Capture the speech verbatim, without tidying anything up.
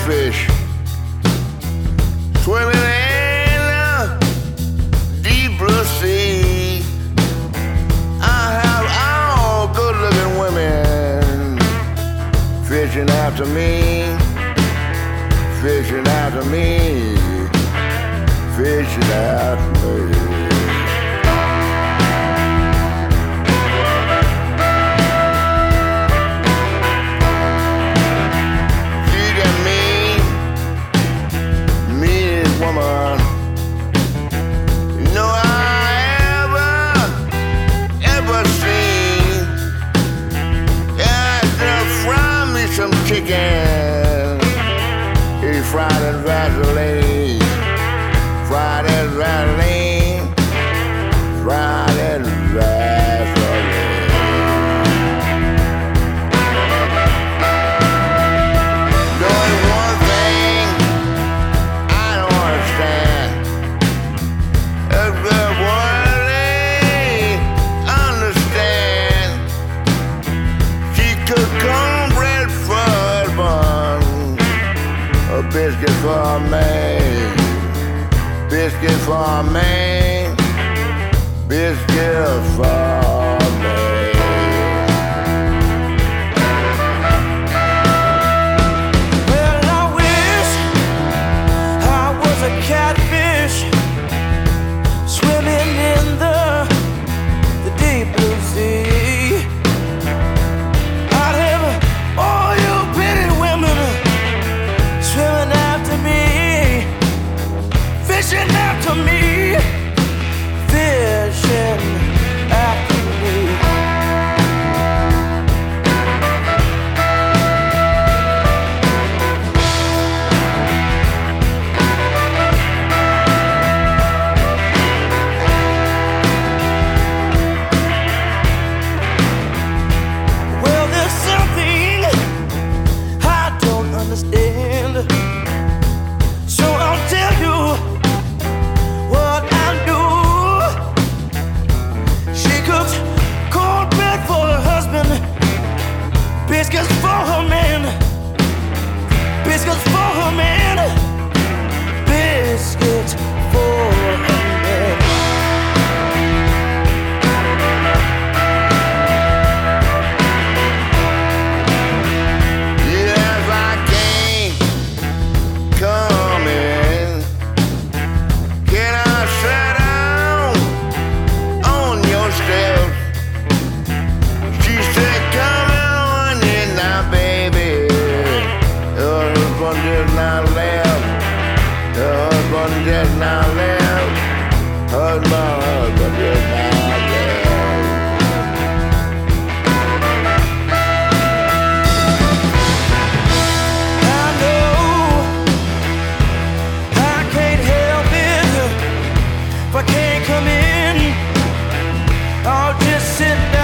catfish swimming in the deep blue sea. I have all good-looking women fishing after me, fishing after me, fishing after me. Woman, you know I ever, ever seen. Yeah, just fry me some chicken. He fried in Vaseline, fried in Vaseline, fried in Vaseline. Doing one thing I don't understand. If the world ain't understand, she cooked cornbread for her bun, a biscuit for a man, biscuit for a man, biscuit for a man. Catfish swimming in the, the deep blue sea. I'd have all you pretty women swimming after me, fishing after me, fishing after me. So I'll tell you what I do. She cooks cornbread for her husband, biscuits for her man, biscuits for her man, biscuits for her man. Just now left, husband, husband just now left. I know I can't help it if I can't come in. I'll just sit down.